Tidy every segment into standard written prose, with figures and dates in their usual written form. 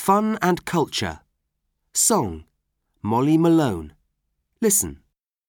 Fun and culture. Song, Molly Malone. Listen.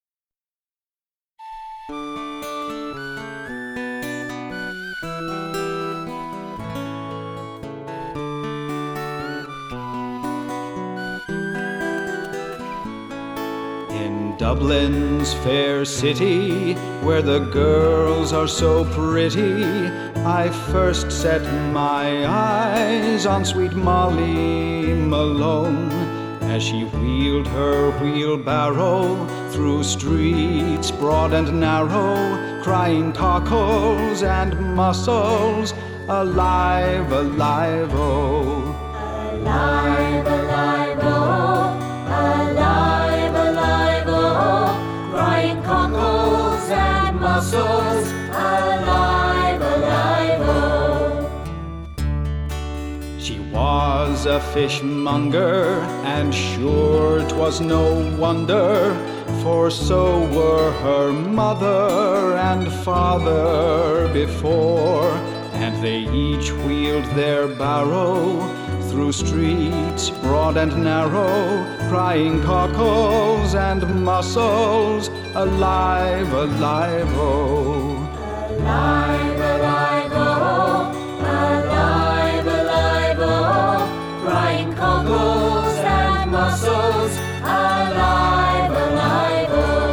In Dublin's fair city, where the girls are so pretty, I first set my eyes on sweet Molly Malone, as she wheeled her wheelbarrow through streets broad and narrow, crying cockles and mussels, alive, alive, oh. Alive, alive, oh. Alive, alive, oh. Crying cockles and mussels, alive, alive, oh. She was a fishmonger, and sure 'twas no wonder, for so were her mother and father before, and they each wheeled their barrow through streets broad and narrow, crying cockles and mussels, alive, alive, oh. Alive, alive, oh. Alive, alive, oh. Crying cockles and mussels, alive, alive,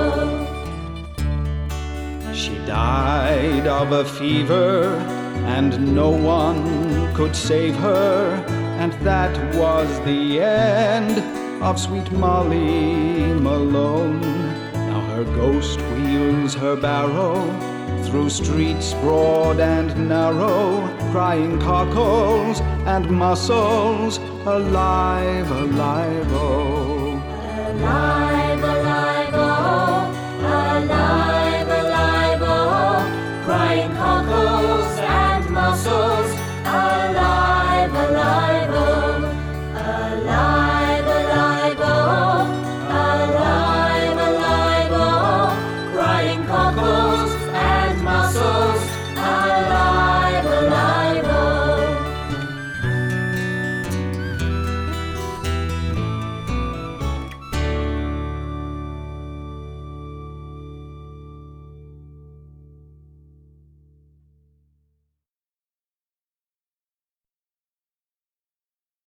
oh. She died of a fever, and no one could save her, and that was the end of sweet Molly Malone. Now her ghost wheels her barrow through streets broad and narrow, crying cockles and mussels, alive, alive, oh. Alive.